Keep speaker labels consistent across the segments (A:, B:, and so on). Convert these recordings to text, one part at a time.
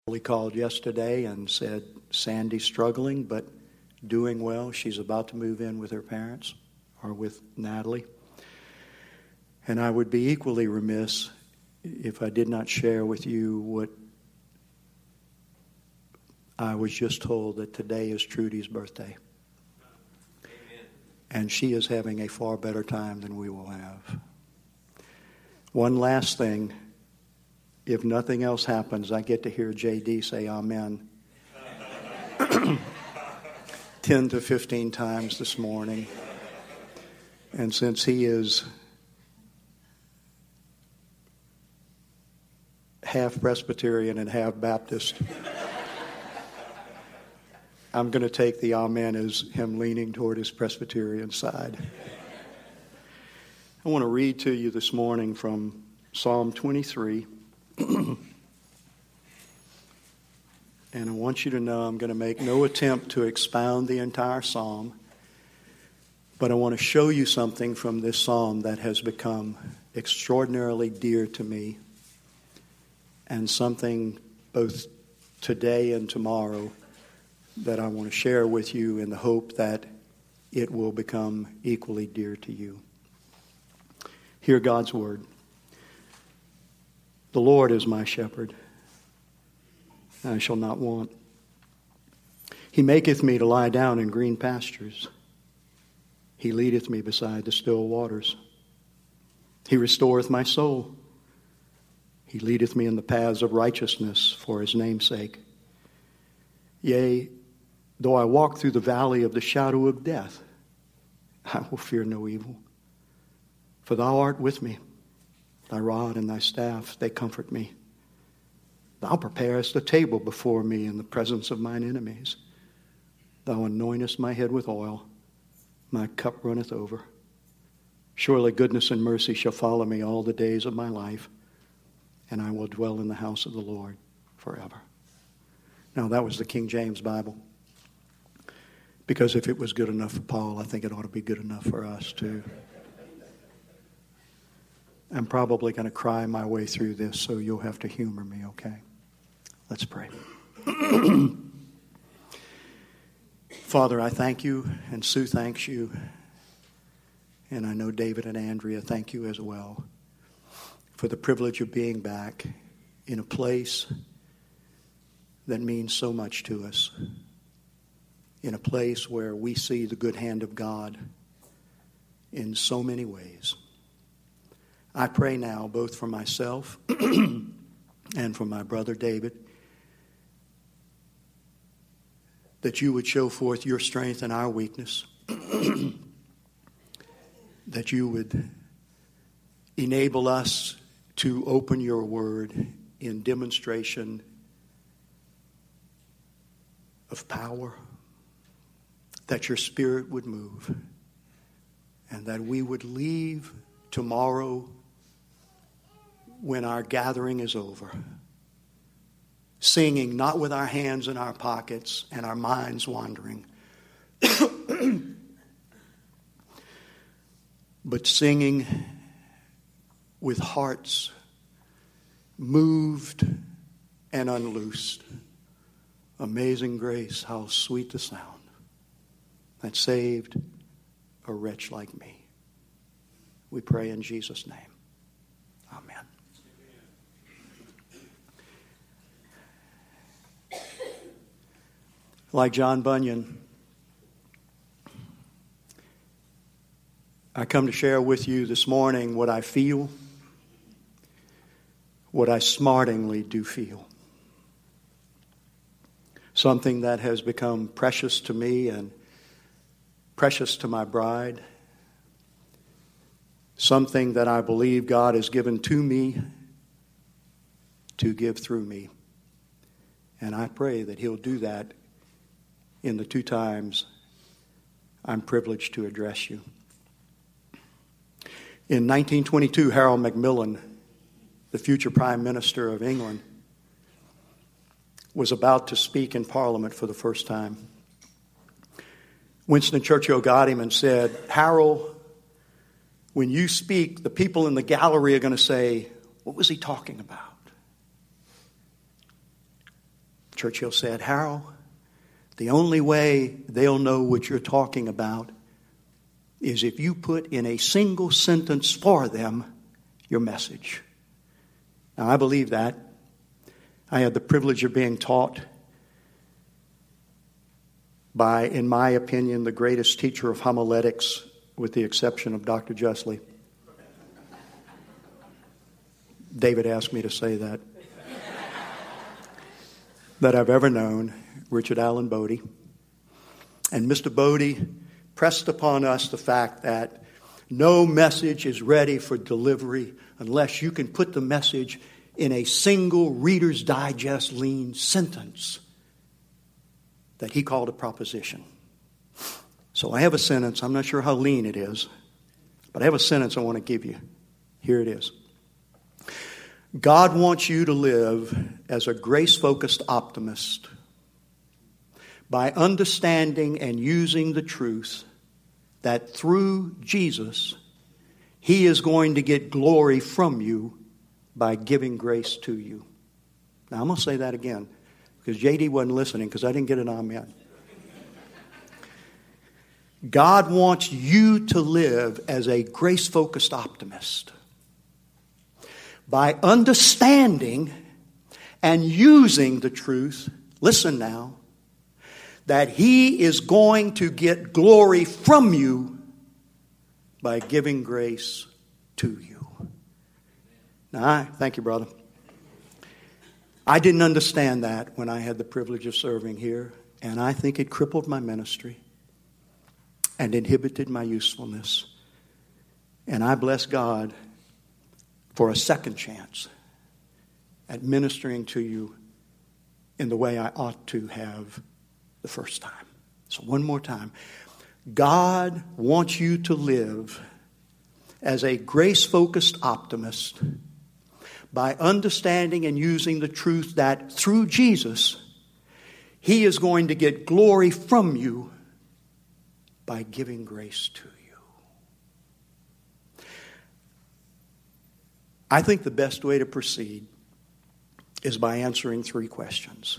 A: He called yesterday and said Sandy's struggling but doing well. She's about to move in with her parents or with Natalie. And I would be equally remiss if I did not share with you what I was just told, that today is Trudy's birthday. Amen. And she is having a far better time than we will have. One last thing. If nothing else happens, I get to hear J.D. say amen 10 to 15 times this morning. And since he is half Presbyterian and half Baptist, I'm going to take the amen as him leaning toward his Presbyterian side. I want to read to you this morning from Psalm 23. And I want you to know I'm going to make no attempt to expound the entire psalm, but I want to show you something from this psalm that has become extraordinarily dear to me, and something both today and tomorrow that I want to share with you in the hope that it will become equally dear to you. Hear God's word. The Lord is my shepherd, I shall not want. He maketh me to lie down in green pastures. He leadeth me beside the still waters. He restoreth my soul. He leadeth me in the paths of righteousness for his name's sake. Yea, though I walk through the valley of the shadow of death, I will fear no evil. For thou art with me. Thy rod and thy staff, they comfort me. Thou preparest a table before me in the presence of mine enemies. Thou anointest my head with oil. My cup runneth over. Surely goodness and mercy shall follow me all the days of my life, and I will dwell in the house of the Lord forever. Now, that was the King James Bible. Because if it was good enough for Paul, I think it ought to be good enough for us too. I'm probably going to cry my way through this, so you'll have to humor me, okay? Let's pray. Father, I thank you, and Sue thanks you, and I know David and Andrea thank you as well, for the privilege of being back in a place that means so much to us, in a place where we see the good hand of God in so many ways. I pray now, both for myself and for my brother David, that you would show forth your strength and our weakness, that you would enable us to open your word in demonstration of power, that your spirit would move, and that we would leave tomorrow, when our gathering is over, singing not with our hands in our pockets and our minds wandering, but singing with hearts moved and unloosed. Amazing grace, how sweet the sound that saved a wretch like me. We pray in Jesus' name. Amen. Like John Bunyan, I come to share with you this morning what I feel, what I smartingly do feel. Something that has become precious to me and precious to my bride. Something that I believe God has given to me to give through me. And I pray that he'll do that in the 2 times I'm privileged to address you. In 1922, Harold Macmillan, the future Prime Minister of England, was about to speak in Parliament for the first time. Winston Churchill got him and said, "Harold, when you speak, the people in the gallery are going to say, what was he talking about?" Churchill said, Harold, the only way they'll know what you're talking about is if you put in a single sentence for them your message. Now, I believe that. I had the privilege of being taught by, in my opinion, the greatest teacher of homiletics, with the exception of Dr. Justly. David asked me to say that I've ever known, Richard Allen Bodie. And Mr. Bodie pressed upon us the fact that no message is ready for delivery unless you can put the message in a single Reader's Digest lean sentence that he called a proposition. So I have a sentence. I'm not sure how lean it is, but I have a sentence I want to give you. Here it is. God wants you to live as a grace-focused optimist by understanding and using the truth that through Jesus, He is going to get glory from you by giving grace to you. Now, I'm going to say that again because JD wasn't listening because I didn't get an amen. God wants you to live as a grace-focused optimist by understanding and using the truth, listen now, that He is going to get glory from you by giving grace to you. Now, thank you, brother. I didn't understand that when I had the privilege of serving here, and I think it crippled my ministry and inhibited my usefulness. And I bless God for a second chance at ministering to you in the way I ought to have the first time. So one more time. God wants you to live as a grace-focused optimist by understanding and using the truth that through Jesus, He is going to get glory from you by giving grace to you. I think the best way to proceed is by answering 3 questions.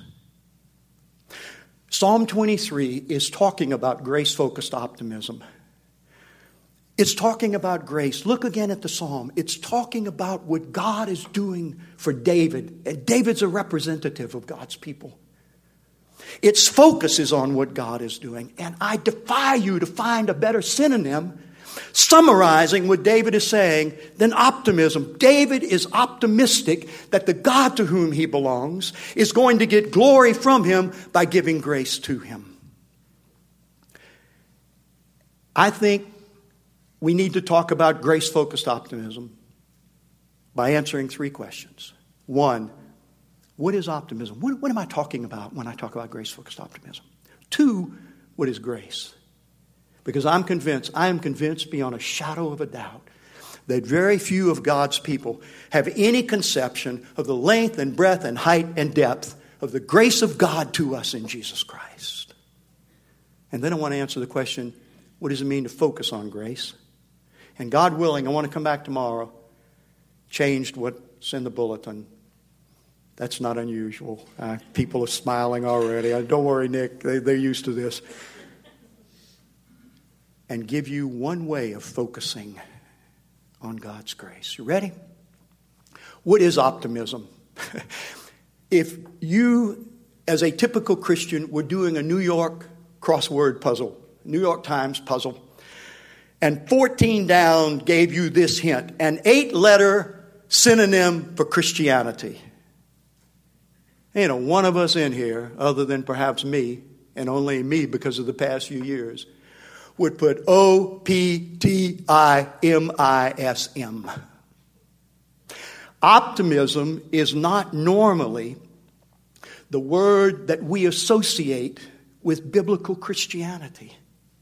A: Psalm 23 is talking about grace-focused optimism. It's talking about grace. Look again at the psalm. It's talking about what God is doing for David. And David's a representative of God's people. Its focus is on what God is doing. And I defy you to find a better synonym summarizing what David is saying than optimism. David is optimistic that the God to whom he belongs is going to get glory from him by giving grace to him. I think we need to talk about grace-focused optimism by answering 3 questions. 1, what is optimism? What am I talking about when I talk about grace-focused optimism? 2, what is grace? Because I am convinced beyond a shadow of a doubt that very few of God's people have any conception of the length and breadth and height and depth of the grace of God to us in Jesus Christ. And then I want to answer the question, what does it mean to focus on grace? And God willing, I want to come back tomorrow, changed what's in the bulletin. That's not unusual. People are smiling already. Don't worry, Nick. They're used to this. And give you one way of focusing on God's grace. You ready? What is optimism? If you, as a typical Christian, were doing a New York crossword puzzle, New York Times puzzle, and 14 down gave you this hint, an 8-letter synonym for Christianity. Ain't one of us in here, other than perhaps me, and only me because of the past few years, would put O-P-T-I-M-I-S-M. Optimism is not normally the word that we associate with biblical Christianity.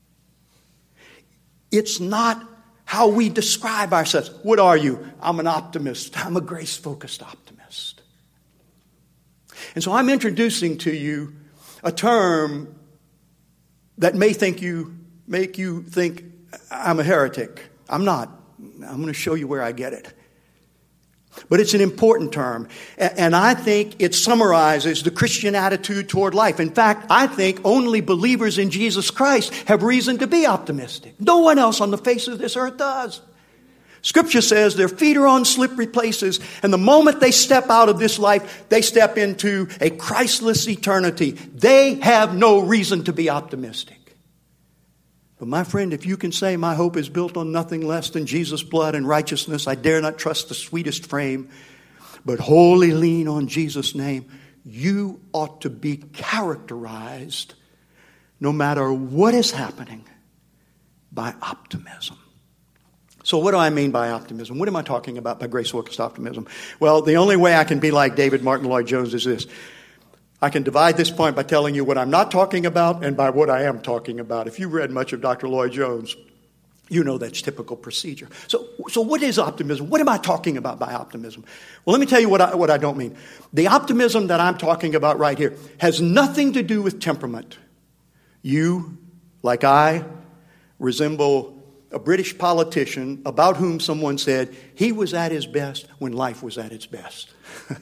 A: It's not how we describe ourselves. What are you? I'm an optimist. I'm a grace-focused optimist. And so I'm introducing to you a term that may make you think I'm a heretic. I'm not. I'm going to show you where I get it. But it's an important term. And I think it summarizes the Christian attitude toward life. In fact, I think only believers in Jesus Christ have reason to be optimistic. No one else on the face of this earth does. Scripture says their feet are on slippery places, and the moment they step out of this life, they step into a Christless eternity. They have no reason to be optimistic. But my friend, if you can say my hope is built on nothing less than Jesus' blood and righteousness, I dare not trust the sweetest frame, but wholly lean on Jesus' name, you ought to be characterized, no matter what is happening, by optimism. So what do I mean by optimism? What am I talking about by grace-focused optimism? Well, the only way I can be like David Martin Lloyd-Jones is this. I can divide this point by telling you what I'm not talking about and by what I am talking about. If you've read much of Dr. Lloyd-Jones, you know that's typical procedure. So what is optimism? What am I talking about by optimism? Well, let me tell you what I don't mean. The optimism that I'm talking about right here has nothing to do with temperament. You, like I, resemble a British politician about whom someone said he was at his best when life was at its best.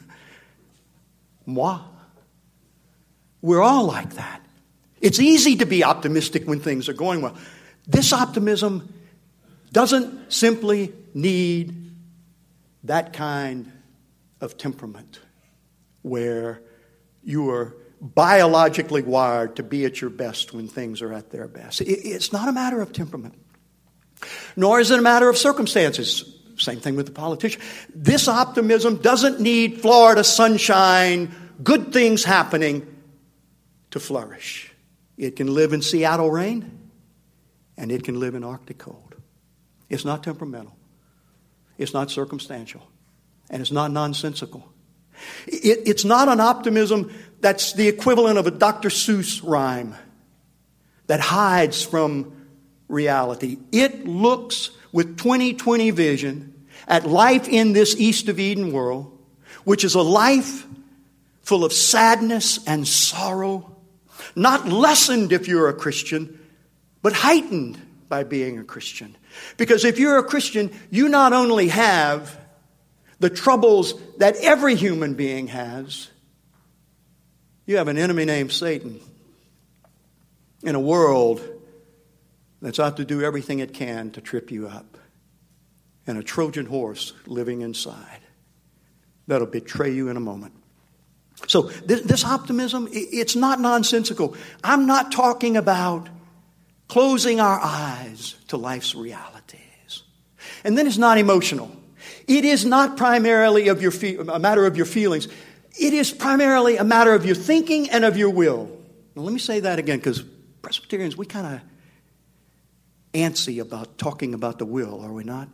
A: Moi. We're all like that. It's easy to be optimistic when things are going well. This optimism doesn't simply need that kind of temperament where you are biologically wired to be at your best when things are at their best. It's not a matter of temperament. Nor is it a matter of circumstances. Same thing with the politician. This optimism doesn't need Florida sunshine, good things happening to flourish. It can live in Seattle rain, and it can live in Arctic cold. It's not temperamental. It's not circumstantial. And it's not nonsensical. It's not an optimism that's the equivalent of a Dr. Seuss rhyme that hides from reality. It looks with 20/20 vision at life in this East of Eden world, which is a life full of sadness and sorrow, not lessened if you're a Christian, but heightened by being a Christian. Because if you're a Christian, you not only have the troubles that every human being has, you have an enemy named Satan in a world that's out to do everything it can to trip you up, and a Trojan horse living inside that'll betray you in a moment. So this optimism, it's not nonsensical. I'm not talking about closing our eyes to life's realities. And then it's not emotional. It is not primarily a matter of your feelings. It is primarily a matter of your thinking and of your will. Now, let me say that again, because Presbyterians, we kind of antsy about talking about the will, are we not?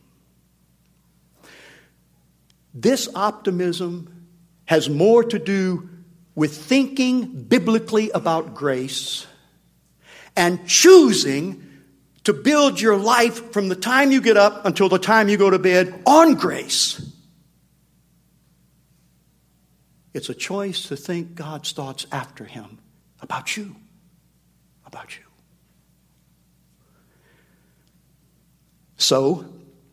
A: This optimism has more to do with thinking biblically about grace and choosing to build your life from the time you get up until the time you go to bed on grace. It's a choice to think God's thoughts after Him about you. About you. So,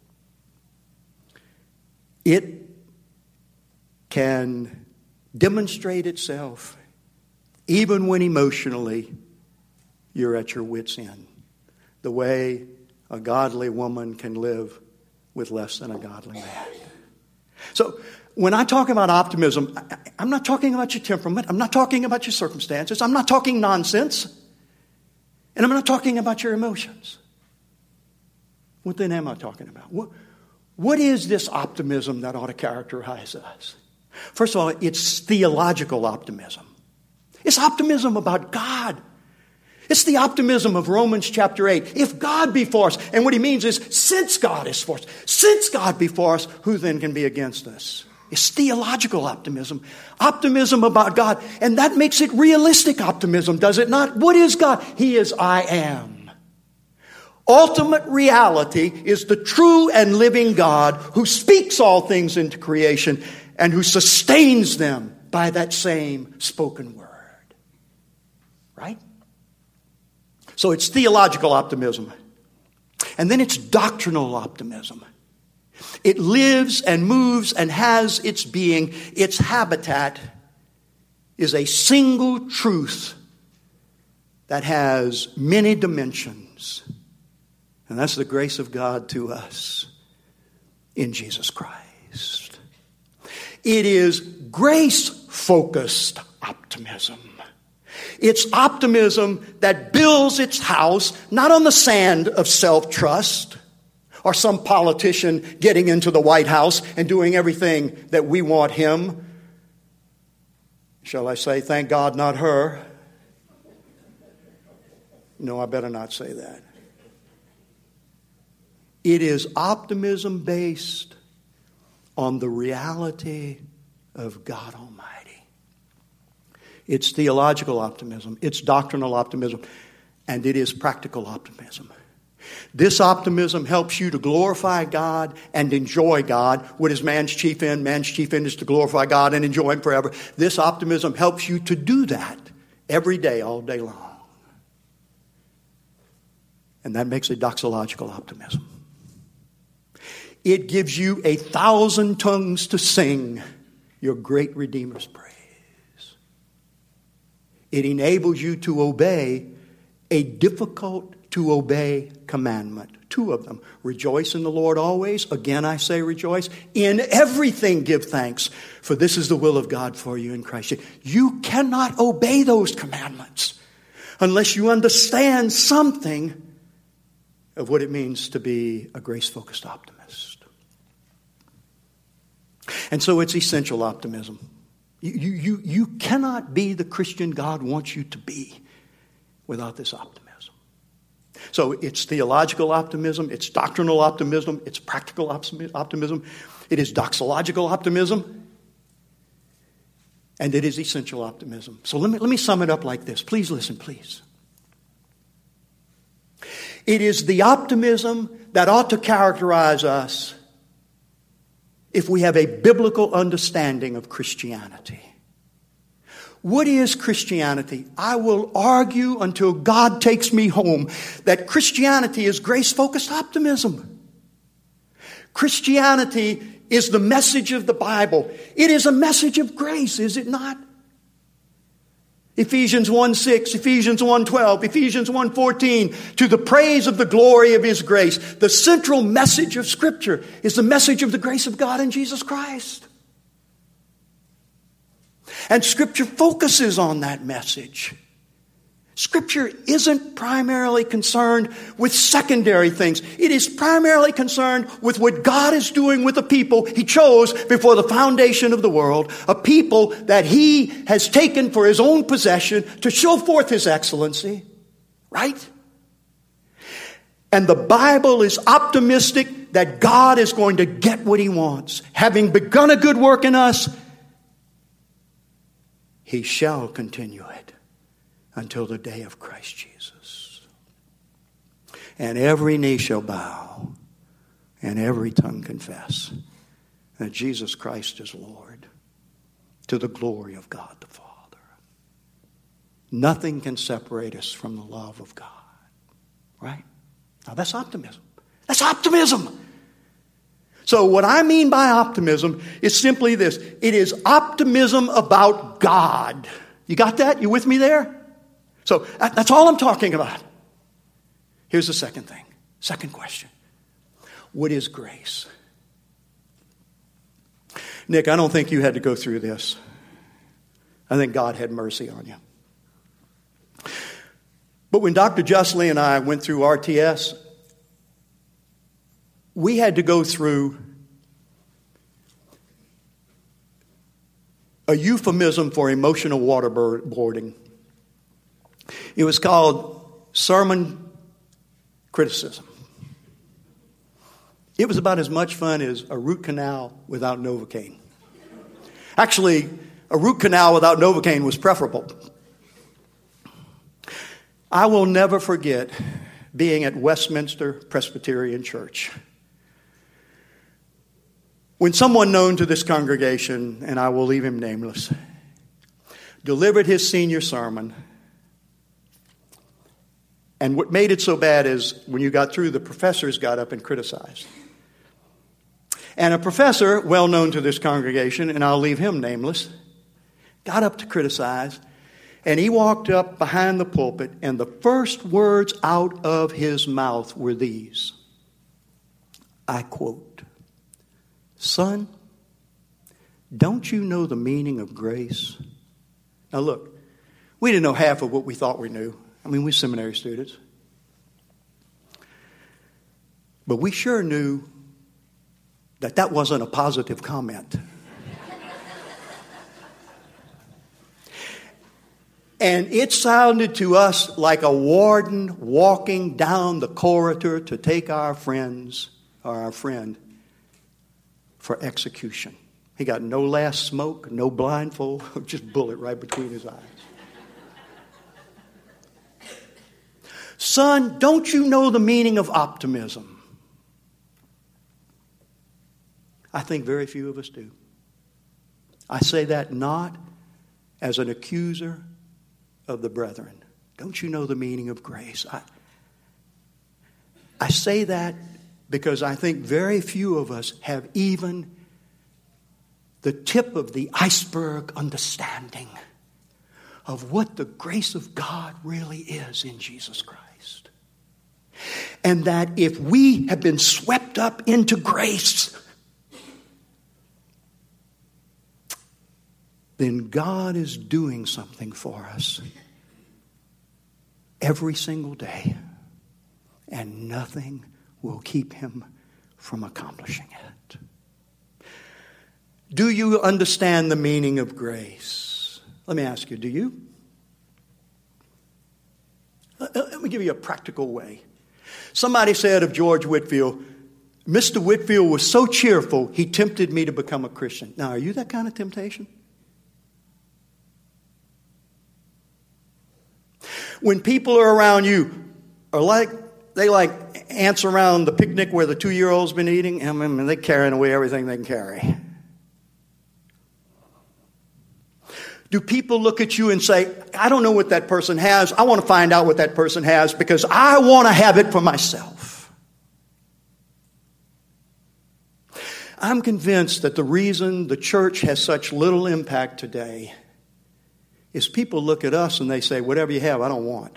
A: it can demonstrate itself even when emotionally you're at your wit's end. The way a godly woman can live with less than a godly man. So, when I talk about optimism, I'm not talking about your temperament. I'm not talking about your circumstances. I'm not talking nonsense. And I'm not talking about your emotions. What then am I talking about? What is this optimism that ought to characterize us? First of all, it's theological optimism. It's optimism about God. It's the optimism of Romans chapter 8. If God be for us, and what he means is, since God is for us, since God be for us, who then can be against us? It's theological optimism. Optimism about God. And that makes it realistic optimism, does it not? What is God? He is I am. Ultimate reality is the true and living God who speaks all things into creation and who sustains them by that same spoken word. Right? So it's theological optimism. And then it's doctrinal optimism. It lives and moves and has its being. Its habitat is a single truth that has many dimensions. And that's the grace of God to us in Jesus Christ. It is grace-focused optimism. It's optimism that builds its house not on the sand of self-trust or some politician getting into the White House and doing everything that we want him. Shall I say, thank God, not her? No, I better not say that. It is optimism based on the reality of God Almighty. It's theological optimism, it's doctrinal optimism, and it is practical optimism. This optimism helps you to glorify God and enjoy God. What is man's chief end? Man's chief end is to glorify God and enjoy Him forever. This optimism helps you to do that every day, all day long. And that makes it doxological optimism. It gives you 1,000 tongues to sing your great Redeemer's praise. It enables you to obey a difficult to obey commandment. 2 of them. Rejoice in the Lord always. Again, I say rejoice. In everything give thanks, for this is the will of God for you in Christ. You cannot obey those commandments unless you understand something of what it means to be a grace-focused optimist. And so it's essential optimism. You cannot be the Christian God wants you to be without this optimism. So it's theological optimism, it's doctrinal optimism, it's practical optimism, it is doxological optimism, and it is essential optimism. So let me sum it up like this. Please listen, please. It is the optimism that ought to characterize us if we have a biblical understanding of Christianity. What is Christianity? I will argue until God takes me home that Christianity is grace-focused optimism. Christianity is the message of the Bible. It is a message of grace, is it not? Ephesians 1:6, Ephesians 1:12, Ephesians 1:14, to the praise of the glory of His grace. The central message of Scripture is the message of the grace of God in Jesus Christ. And Scripture focuses on that message. Scripture isn't primarily concerned with secondary things. It is primarily concerned with what God is doing with the people He chose before the foundation of the world, a people that He has taken for His own possession to show forth His excellency. Right? And the Bible is optimistic that God is going to get what He wants. Having begun a good work in us, He shall continue it until the day of Christ Jesus. And every knee shall bow, and every tongue confess that Jesus Christ is Lord, to the glory of God the Father. Nothing can separate us from the love of God. Right? Now that's optimism. That's optimism. So what I mean by optimism is simply this. It is optimism about God. You got that? You with me there? So that's all I'm talking about. Here's the second thing. Second question. What is grace? Nick, I don't think you had to go through this. I think God had mercy on you. But when Dr. Justly and I went through RTS, we had to go through a euphemism for emotional waterboarding. It was called sermon criticism. It was about as much fun as a root canal without Novocaine. Actually, a root canal without Novocaine was preferable. I will never forget being at Westminster Presbyterian Church when someone known to this congregation, and I will leave him nameless, delivered his senior sermon. And what made it so bad is when you got through, the professors got up and criticized. And a professor, well known to this congregation, and I'll leave him nameless, got up to criticize, and he walked up behind the pulpit, and the first words out of his mouth were these. I quote, "Son, don't you know the meaning of grace?" Now look, we didn't know half of what we thought we knew. I mean, we're seminary students. But we sure knew that that wasn't a positive comment. And it sounded to us like a warden walking down the corridor to take our friends or our friend for execution. He got no last smoke, no blindfold, just bullet right between his eyes. Son, don't you know the meaning of optimism? I think very few of us do. I say that not as an accuser of the brethren. Don't you know the meaning of grace? I say that because I think very few of us have even the tip of the iceberg understanding of what the grace of God really is in Jesus Christ. And that if we have been swept up into grace, then God is doing something for us every single day, and nothing will keep him from accomplishing it. Do you understand the meaning of grace? Let me ask you, do you? Let me give you a practical way. Somebody said of George Whitefield, Mr. Whitefield was so cheerful, he tempted me to become a Christian. Now, are you that kind of temptation? When people are around you, they like ants around the picnic where the 2-year-old's been eating, and they're carrying away everything they can carry. Do people look at you and say, I don't know what that person has. I want to find out what that person has because I want to have it for myself. I'm convinced that the reason the church has such little impact today is people look at us and they say, whatever you have, I don't want.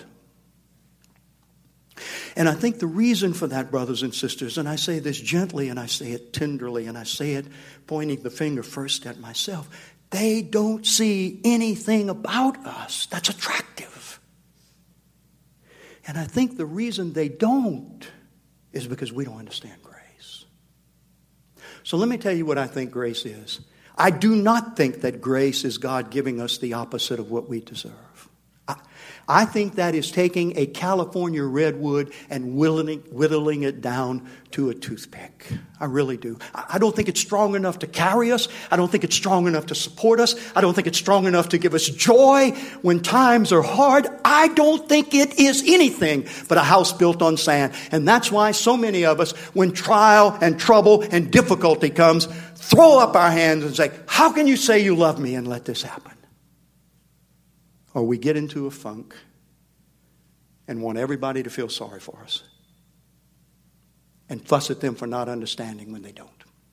A: And I think the reason for that, brothers and sisters, and I say this gently and I say it tenderly and I say it pointing the finger first at myself, they don't see anything about us that's attractive. And I think the reason they don't is because we don't understand grace. So let me tell you what I think grace is. I do not think that grace is God giving us the opposite of what we deserve. I think that is taking a California redwood and whittling it down to a toothpick. I really do. I don't think it's strong enough to carry us. I don't think it's strong enough to support us. I don't think it's strong enough to give us joy when times are hard. I don't think it is anything but a house built on sand. And that's why so many of us, when trial and trouble and difficulty comes, throw up our hands and say, how can you say you love me and let this happen? Or we get into a funk and want everybody to feel sorry for us and fuss at them for not understanding when they don't.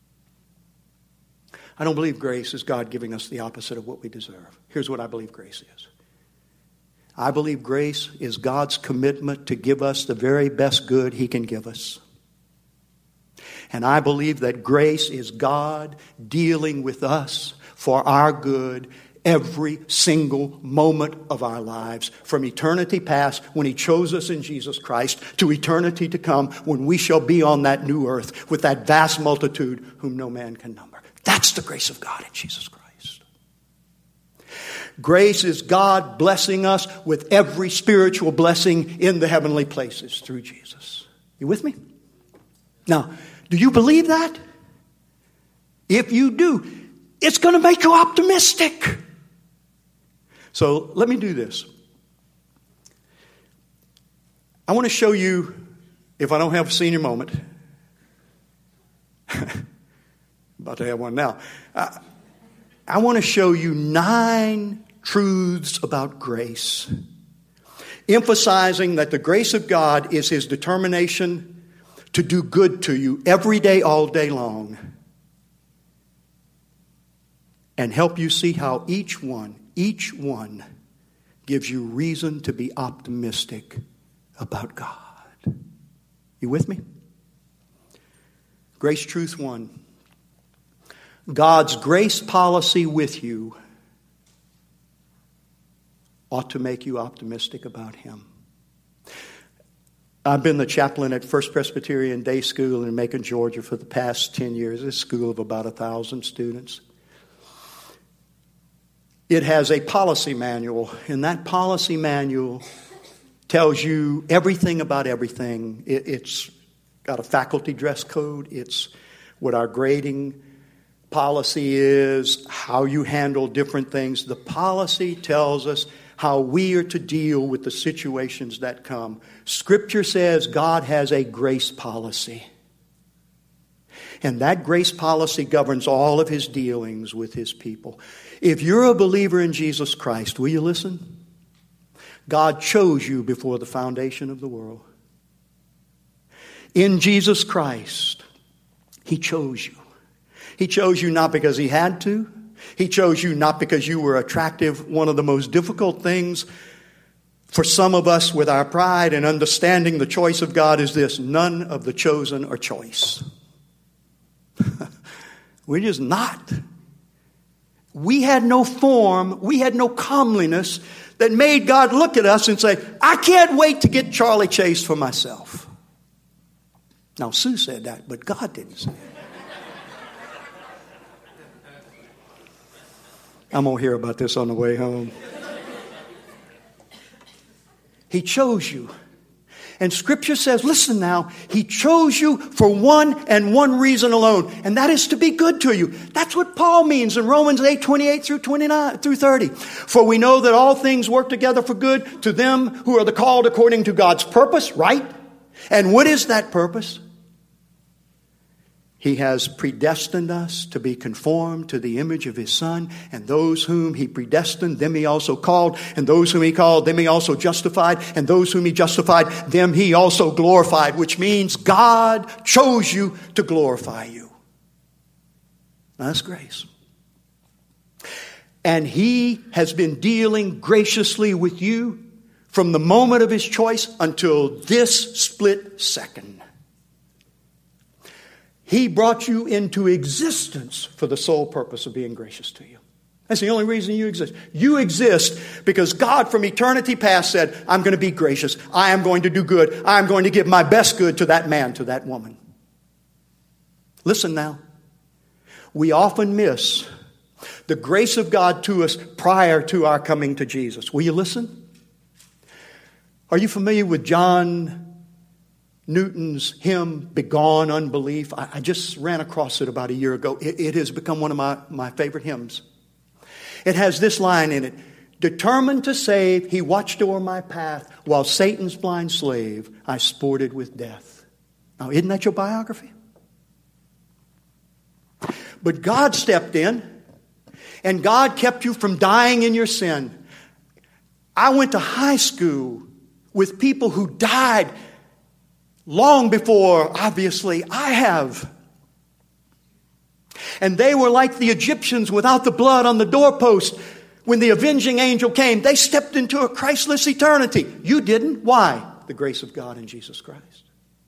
A: I don't believe grace is God giving us the opposite of what we deserve. Here's what I believe grace is. I believe grace is God's commitment to give us the very best good He can give us. And I believe that grace is God dealing with us for our good every single moment of our lives, from eternity past when He chose us in Jesus Christ to eternity to come when we shall be on that new earth with that vast multitude whom no man can number. That's the grace of God in Jesus Christ. Grace is God blessing us with every spiritual blessing in the heavenly places through Jesus. You with me? Now, do you believe that? If you do, it's going to make you optimistic. So let me do this. I want to show you, if I don't have a senior moment, about to have one now. I want to show you 9 truths about grace, emphasizing that the grace of God is His determination to do good to you every day, all day long, and help you see how each one gives you reason to be optimistic about God. You with me? Grace Truth 1. God's grace policy with you ought to make you optimistic about Him. I've been the chaplain at First Presbyterian Day School in Macon, Georgia for the past 10 years. It's a school of about 1,000 students. It has a policy manual, and that policy manual tells you everything about everything. It's got a faculty dress code. It's what our grading policy is, how you handle different things. The policy tells us how we are to deal with the situations that come. Scripture says God has a grace policy. And that grace policy governs all of His dealings with His people. If you're a believer in Jesus Christ, will you listen? God chose you before the foundation of the world. In Jesus Christ, He chose you. He chose you not because He had to. He chose you not because you were attractive. One of the most difficult things for some of us with our pride and understanding the choice of God is this: none of the chosen are choice. We're just not. We had no form, we had no comeliness that made God look at us and say, I can't wait to get Charlie Chase for myself. Now, Sue said that, but God didn't say it. I'm going to hear about this on the way home. He chose you. And Scripture says, listen now, He chose you for one and one reason alone, and that is to be good to you. That's what Paul means in Romans 8:28 through 29 through 30. For we know that all things work together for good to them who are the called according to God's purpose, right? And what is that purpose? He has predestined us to be conformed to the image of His Son, and those whom He predestined, them He also called, and those whom He called, them He also justified, and those whom He justified, them He also glorified, which means God chose you to glorify you. Now, that's grace. And He has been dealing graciously with you from the moment of His choice until this split second. He brought you into existence for the sole purpose of being gracious to you. That's the only reason you exist. You exist because God from eternity past said, I'm going to be gracious. I am going to do good. I am going to give my best good to that man, to that woman. Listen now. We often miss the grace of God to us prior to our coming to Jesus. Will you listen? Are you familiar with John Newton's hymn, Begone Unbelief? I just ran across it about a year ago. It has become one of my favorite hymns. It has this line in it: determined to save, He watched o'er my path, while Satan's blind slave I sported with death. Now, isn't that your biography? But God stepped in, and God kept you from dying in your sin. I went to high school with people who died long before, obviously, I have. And they were like the Egyptians without the blood on the doorpost. When the avenging angel came, they stepped into a Christless eternity. You didn't. Why? The grace of God in Jesus Christ.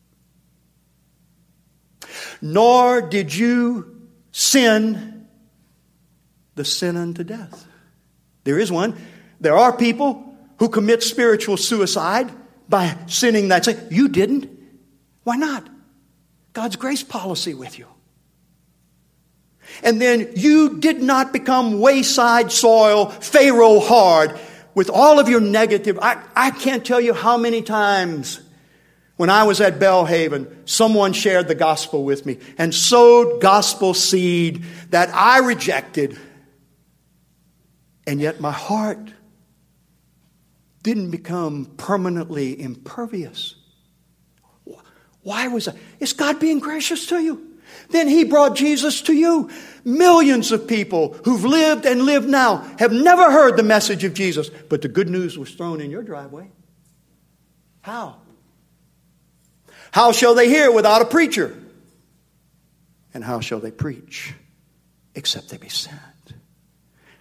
A: Nor did you sin the sin unto death. There is one. There are people who commit spiritual suicide by sinning that sin. You didn't. Why not? God's grace policy with you. And then you did not become wayside soil, Pharaoh hard, with all of your negative. I can't tell you how many times when I was at Bellhaven, someone shared the gospel with me and sowed gospel seed that I rejected. And yet my heart didn't become permanently impervious. Why was that? It's God being gracious to you. Then He brought Jesus to you. Millions of people who've lived and live now have never heard the message of Jesus, but the good news was thrown in your driveway. How? How shall they hear without a preacher? And how shall they preach except they be sent?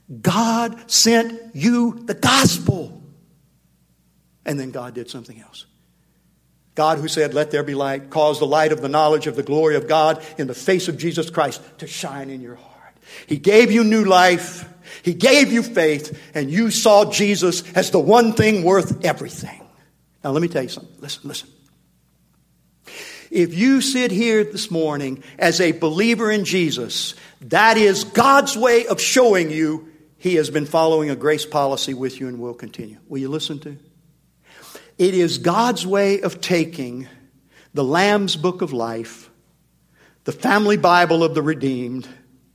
A: God sent you the gospel. And then God did something else. God, who said, let there be light, caused the light of the knowledge of the glory of God in the face of Jesus Christ to shine in your heart. He gave you new life. He gave you faith. And you saw Jesus as the one thing worth everything. Now let me tell you something. Listen. If you sit here this morning as a believer in Jesus, that is God's way of showing you He has been following a grace policy with you and will continue. Will you listen to? It is God's way of taking the Lamb's Book of Life, the family Bible of the redeemed,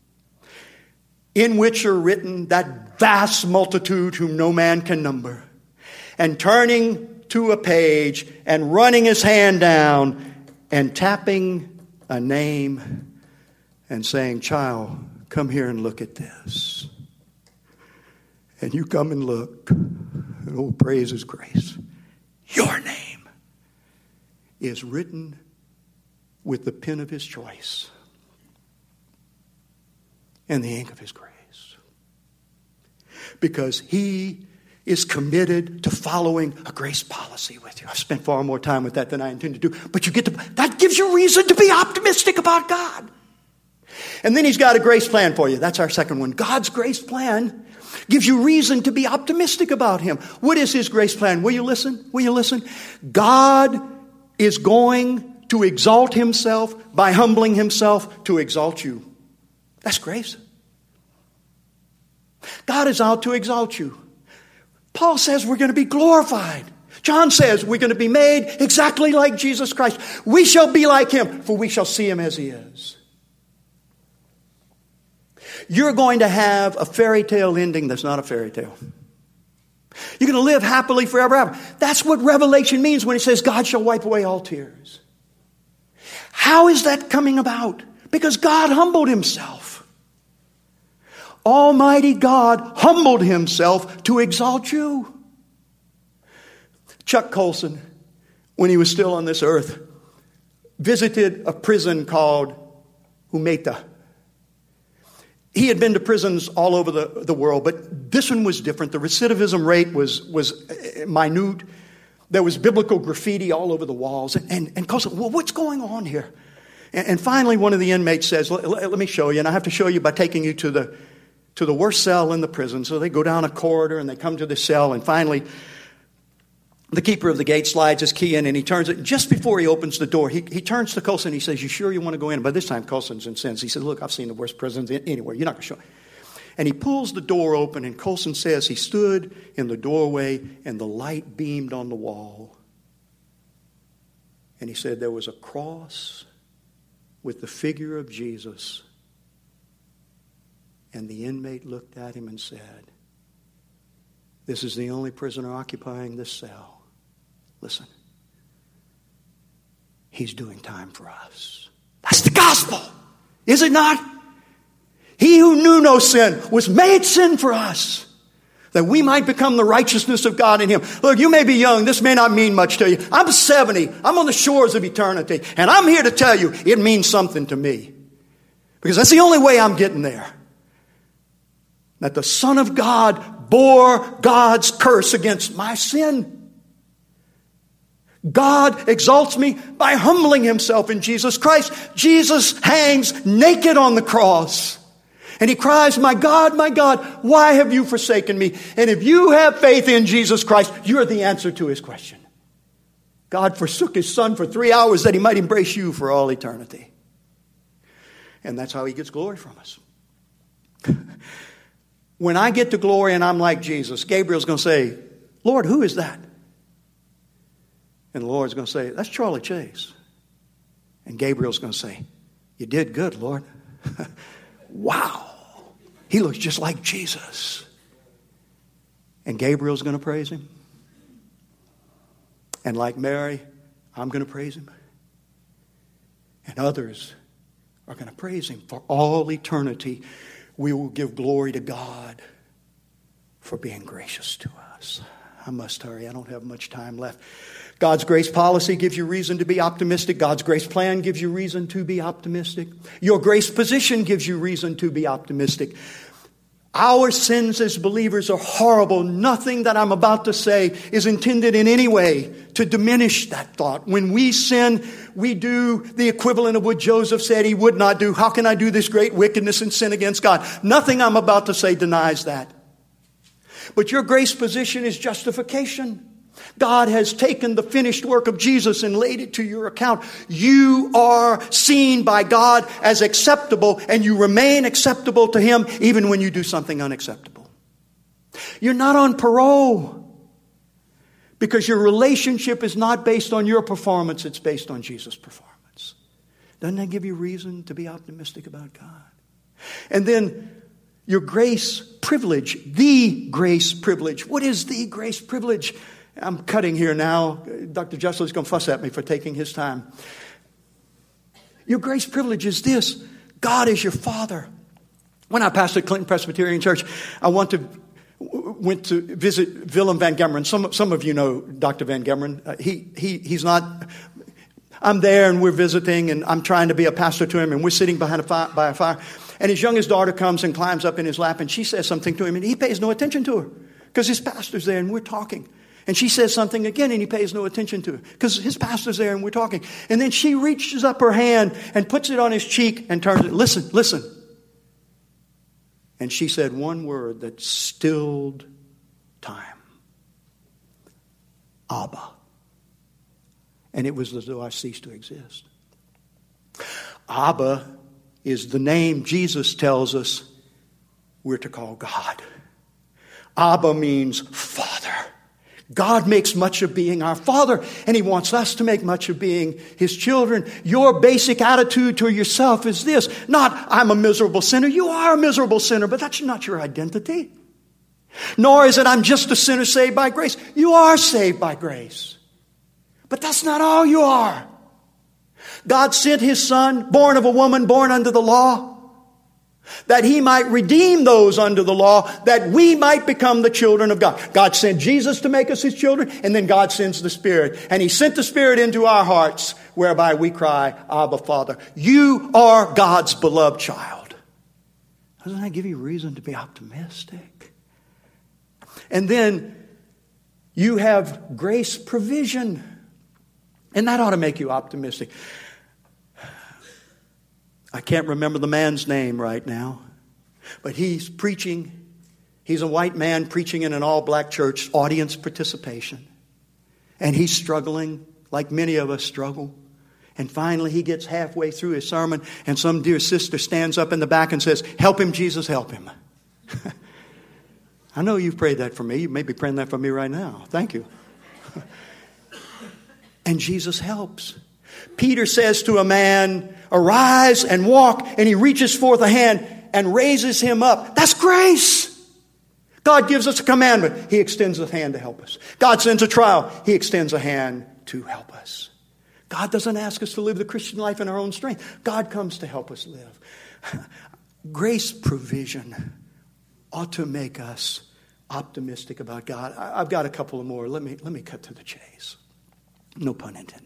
A: in which are written that vast multitude whom no man can number, and turning to a page and running his hand down and tapping a name and saying, child, come here and look at this. And you come and look, and oh, praise His grace. Your name is written with the pen of His choice and the ink of His grace. Because He is committed to following a grace policy with you. I've spent far more time with that than I intend to do. But that gives you reason to be optimistic about God. And then He's got a grace plan for you. That's our second one. God's grace plan gives you reason to be optimistic about Him. What is His grace plan? Will you listen? Will you listen? God is going to exalt Himself by humbling Himself to exalt you. That's grace. God is out to exalt you. Paul says we're going to be glorified. John says we're going to be made exactly like Jesus Christ. We shall be like Him, for we shall see Him as He is. You're going to have a fairy tale ending that's not a fairy tale. You're going to live happily forever ever. That's what Revelation means when it says God shall wipe away all tears. How is that coming about? Because God humbled Himself. Almighty God humbled Himself to exalt you. Chuck Colson, when he was still on this earth, visited a prison called Umeta. He had been to prisons all over the world, but this one was different. The recidivism rate was minute. There was biblical graffiti all over the walls. And Colson, well, what's going on here? And finally, one of the inmates says, let me show you. And I have to show you by taking you to the worst cell in the prison. So they go down a corridor and they come to this cell. And finally, the keeper of the gate slides his key in and he turns it. Just before he opens the door, he turns to Colson and he says, you sure you want to go in? By this time, Colson's incensed. He says, look, I've seen the worst prisons anywhere. You're not going to show me. And he pulls the door open and Colson says he stood in the doorway and the light beamed on the wall. And he said there was a cross with the figure of Jesus. And the inmate looked at him and said, this is the only prisoner occupying this cell. Listen, He's doing time for us. That's the gospel, is it not? He who knew no sin was made sin for us, that we might become the righteousness of God in Him. Look, you may be young. This may not mean much to you. I'm 70. I'm on the shores of eternity. And I'm here to tell you it means something to me. Because that's the only way I'm getting there. That the Son of God bore God's curse against my sin. God exalts me by humbling Himself in Jesus Christ. Jesus hangs naked on the cross. And He cries, my God, why have you forsaken me? And if you have faith in Jesus Christ, you're the answer to His question. God forsook His Son for 3 hours that He might embrace you for all eternity. And that's how He gets glory from us. When I get to glory and I'm like Jesus, Gabriel's going to say, Lord, who is that? And the Lord's going to say, that's Charlie Chase. And Gabriel's going to say, you did good, Lord. Wow. He looks just like Jesus. And Gabriel's going to praise Him. And like Mary, I'm going to praise Him. And others are going to praise Him. For all eternity, we will give glory to God for being gracious to us. I must hurry. I don't have much time left. God's grace policy gives you reason to be optimistic. God's grace plan gives you reason to be optimistic. Your grace position gives you reason to be optimistic. Our sins as believers are horrible. Nothing that I'm about to say is intended in any way to diminish that thought. When we sin, we do the equivalent of what Joseph said he would not do. How can I do this great wickedness and sin against God? Nothing I'm about to say denies that. But your grace position is justification. God has taken the finished work of Jesus and laid it to your account. You are seen by God as acceptable, and you remain acceptable to Him even when you do something unacceptable. You're not on parole because your relationship is not based on your performance, it's based on Jesus' performance. Doesn't that give you reason to be optimistic about God? And then your grace privilege, the grace privilege. What is the grace privilege? I'm cutting here now. Dr. Jessel is going to fuss at me for taking his time. Your grace privilege is this. God is your Father. When I pastored Clinton Presbyterian Church, I went to visit Willem van Gemeren. Some of you know Dr. Van Gemeren. He's not... I'm there and we're visiting and I'm trying to be a pastor to him and we're sitting by a fire. And his youngest daughter comes and climbs up in his lap and she says something to him and he pays no attention to her because his pastor's there and we're talking. And she says something again and he pays no attention to her because his pastor's there and we're talking. And then she reaches up her hand and puts it on his cheek and turns it, listen. And she said one word that stilled time. Abba. And it was as though I ceased to exist. Abba is the name Jesus tells us we're to call God. Abba means Father. God makes much of being our Father, and He wants us to make much of being His children. Your basic attitude to yourself is this, not, I'm a miserable sinner. You are a miserable sinner, but that's not your identity. Nor is it, I'm just a sinner saved by grace. You are saved by grace. But that's not all you are. God sent His Son, born of a woman, born under the law, that He might redeem those under the law, that we might become the children of God. God sent Jesus to make us His children, and then God sends the Spirit. And He sent the Spirit into our hearts, whereby we cry, Abba, Father. You are God's beloved child. Doesn't that give you reason to be optimistic? And then you have grace provision. And that ought to make you optimistic. I can't remember the man's name right now, but he's preaching. He's a white man preaching in an all-black church, audience participation. And he's struggling like many of us struggle. And finally he gets halfway through his sermon and some dear sister stands up in the back and says, help him, Jesus, help him. I know you've prayed that for me. You may be praying that for me right now. Thank you. And Jesus helps. Peter says to a man, arise and walk, and he reaches forth a hand and raises him up. That's grace. God gives us a commandment. He extends a hand to help us. God sends a trial. He extends a hand to help us. God doesn't ask us to live the Christian life in our own strength. God comes to help us live. Grace provision ought to make us optimistic about God. I've got a couple of more. Let me cut to the chase. No pun intended.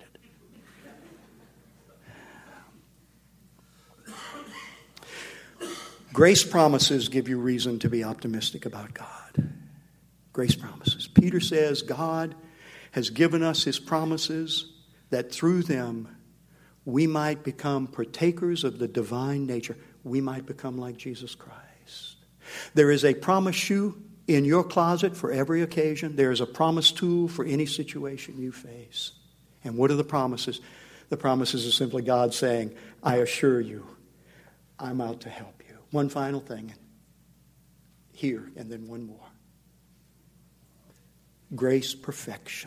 A: Grace promises give you reason to be optimistic about God. Grace promises. Peter says God has given us His promises that through them we might become partakers of the divine nature. We might become like Jesus Christ. There is a promise shoe in your closet for every occasion. There is a promise tool for any situation you face. And what are the promises? The promises are simply God saying, I assure you, I'm out to help you. One final thing here, and then one more. Grace perfection.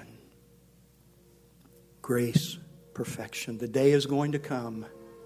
A: Grace perfection. The day is going to come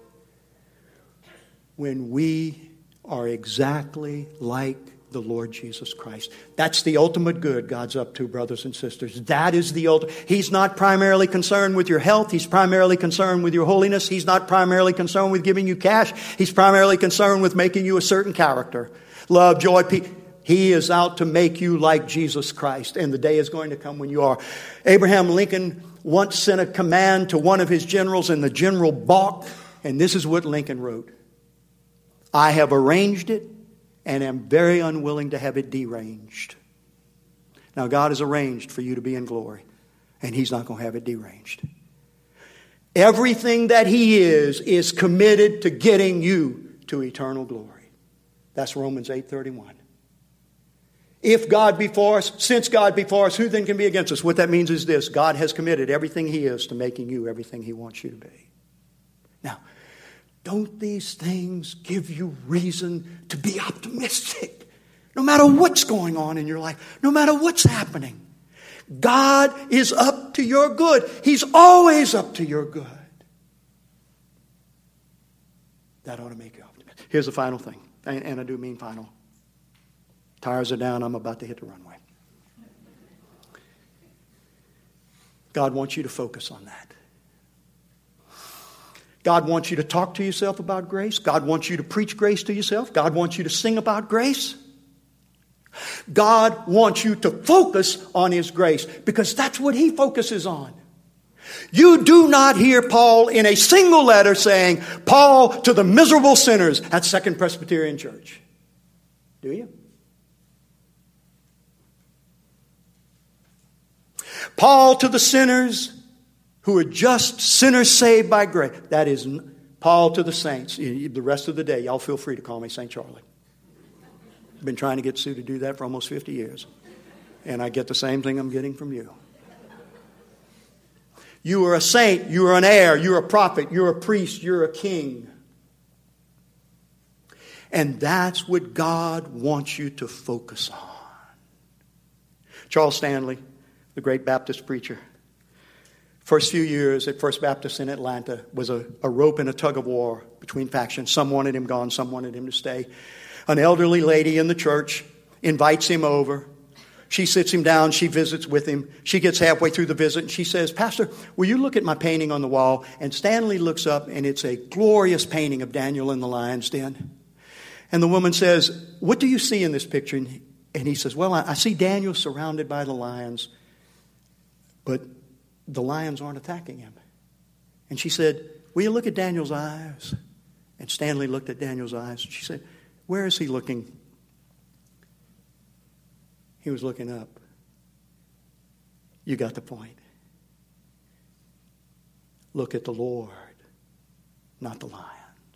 A: when we are exactly like the Lord Jesus Christ. That's the ultimate good God's up to, brothers and sisters. That is the ultimate. He's not primarily concerned with your health. He's primarily concerned with your holiness. He's not primarily concerned with giving you cash. He's primarily concerned with making you a certain character. Love, joy, peace. He is out to make you like Jesus Christ. And the day is going to come when you are. Abraham Lincoln once sent a command to one of his generals, and the general balked. And this is what Lincoln wrote. I have arranged it, and am very unwilling to have it deranged. Now, God has arranged for you to be in glory, and He's not going to have it deranged. Everything that He is committed to getting you to eternal glory. That's Romans 8:31. If God be for us, since God be for us, who then can be against us? What that means is this: God has committed everything He is to making you everything He wants you to be. Now, don't these things give you reason to be optimistic? No matter what's going on in your life, no matter what's happening, God is up to your good. He's always up to your good. That ought to make you optimistic. Here's the final thing, and I do mean final. Tires are down. I'm about to hit the runway. God wants you to focus on that. God wants you to talk to yourself about grace. God wants you to preach grace to yourself. God wants you to sing about grace. God wants you to focus on His grace because that's what He focuses on. You do not hear Paul in a single letter saying, Paul to the miserable sinners at Second Presbyterian Church. Do you? Paul to the sinners who are just sinners saved by grace. That is Paul to the saints. The rest of the day, y'all feel free to call me St. Charlie. I've been trying to get Sue to do that for almost 50 years. And I get the same thing I'm getting from you. You are a saint. You are an heir. You're a prophet. You're a priest. You're a king. And that's what God wants you to focus on. Charles Stanley, the great Baptist preacher, first few years at First Baptist in Atlanta was a rope and a tug of war between factions. Some wanted him gone, some wanted him to stay. An elderly lady in the church invites him over. She sits him down. She visits with him. She gets halfway through the visit and she says, Pastor, will you look at my painting on the wall? And Stanley looks up and it's a glorious painting of Daniel in the lion's den. And the woman says, what do you see in this picture? And he says, well, I see Daniel surrounded by the lions, but the lions aren't attacking him. And she said, will you look at Daniel's eyes? And Stanley looked at Daniel's eyes. And she said, where is he looking? He was looking up. You got the point. Look at the Lord, not the lions.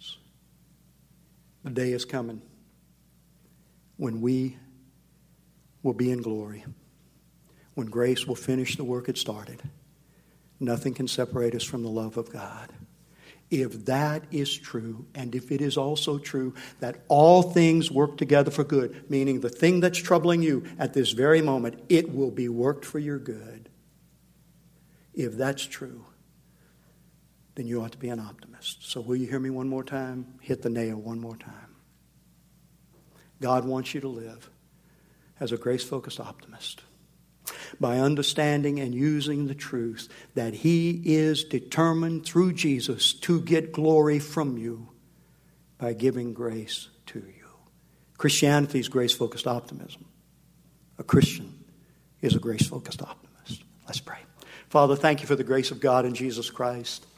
A: The day is coming when we will be in glory, when grace will finish the work it started. Nothing can separate us from the love of God. If that is true, and if it is also true that all things work together for good, meaning the thing that's troubling you at this very moment, it will be worked for your good. If that's true, then you ought to be an optimist. So will you hear me one more time? Hit the nail one more time. God wants you to live as a grace-focused optimist by understanding and using the truth that He is determined through Jesus to get glory from you by giving grace to you. Christianity is grace-focused optimism. A Christian is a grace-focused optimist. Let's pray. Father, thank you for the grace of God in Jesus Christ.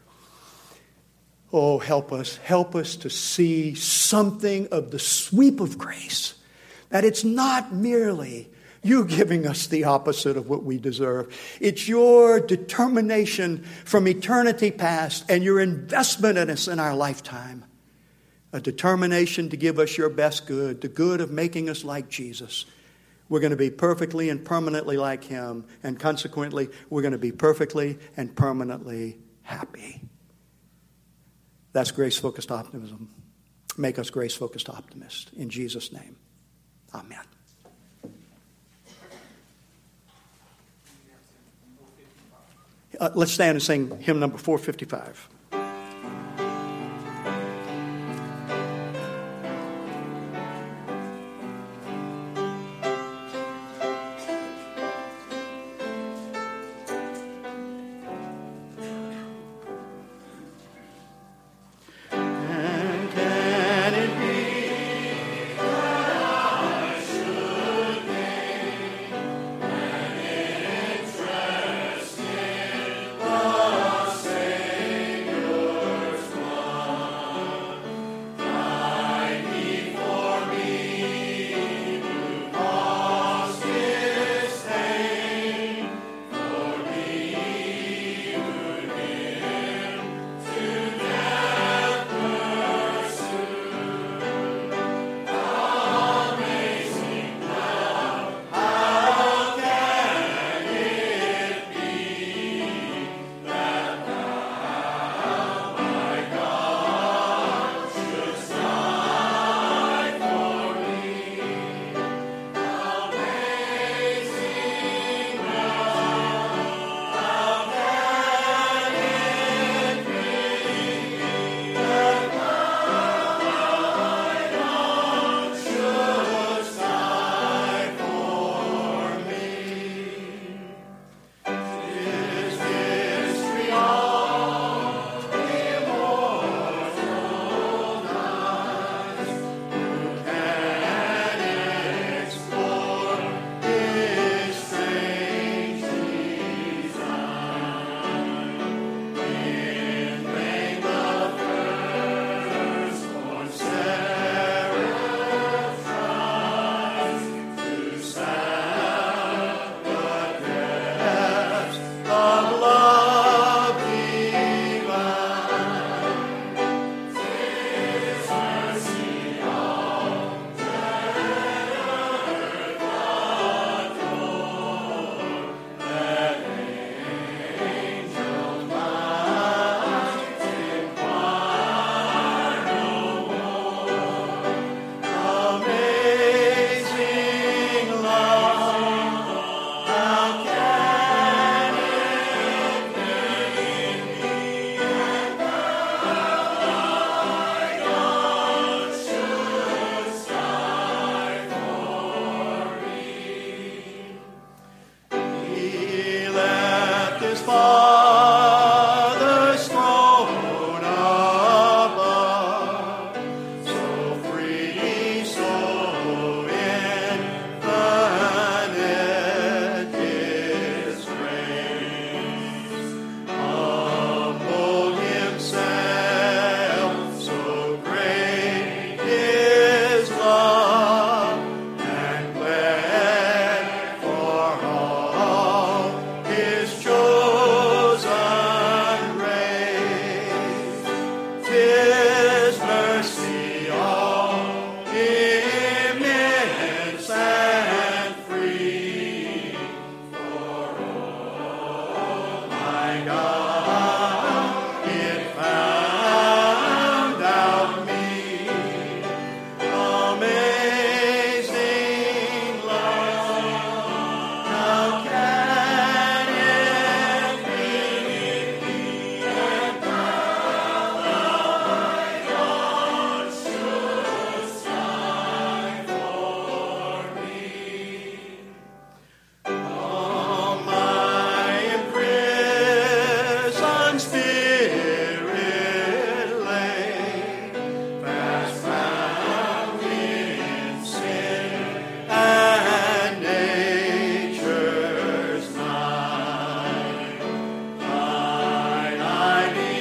A: Oh, help us to see something of the sweep of grace, that it's not merely you giving us the opposite of what we deserve. It's your determination from eternity past and your investment in us in our lifetime. A determination to give us your best good, the good of making us like Jesus. We're going to be perfectly and permanently like Him, and consequently, we're going to be perfectly and permanently happy. That's grace-focused optimism. Make us grace-focused optimists. In Jesus' name, amen. Let's stand and sing hymn number 455. Father's throne above, so free, so infinite His grace. Humbled Himself, so great His love, and bled for all His chosen race. 'Tis mercy all immense and free, for all my God it found out me. Amazing love, how can it be that my God should die for me? All my imprisoned spirit lay, fast bound in sin and nature's night. I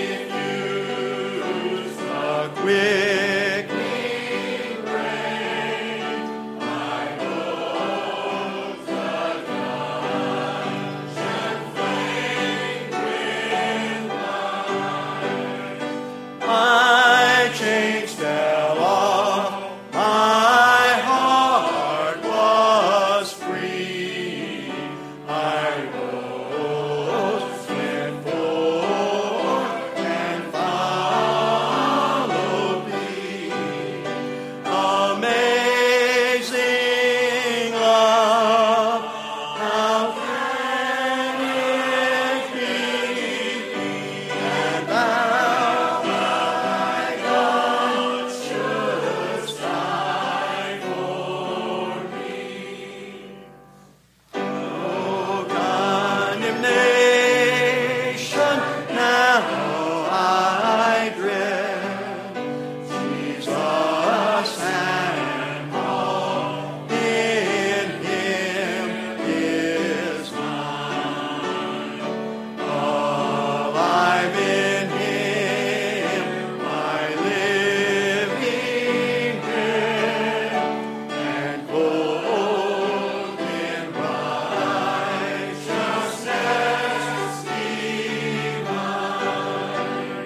A: diffuse the quickening rain. I hope the dungeon flame with light. My chains fell off, my heart was free. I rose, went forth, and followed Thee. Amazing love, how can it be that Thou, my God, shouldst die for me? No condemnation now I dread. Jesus and all in Him is mine. Alive in Him, my living bread, and clothed in righteousness divine.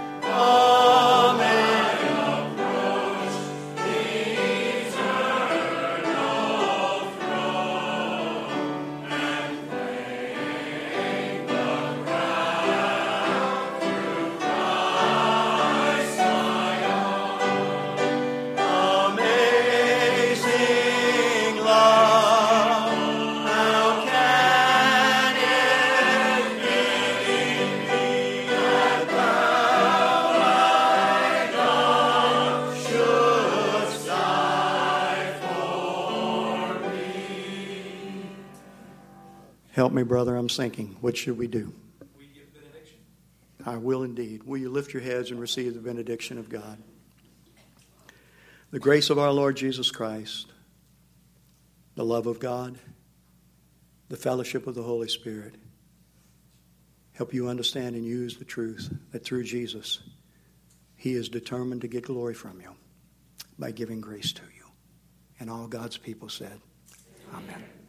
A: Amen. Approach the eternal throne, and claim the crown through Christ my own. Amazing love, how can it be that Thou, my God, shouldst die for me? Help me, brother, I'm sinking. What should we do?
B: We give benediction.
A: I will indeed. Will you lift your heads and receive the benediction of God? The grace of our Lord Jesus Christ, the love of God, the fellowship of the Holy Spirit, help you understand and use the truth that through Jesus, He is determined to get glory from you by giving grace to you. And all God's people said, Amen.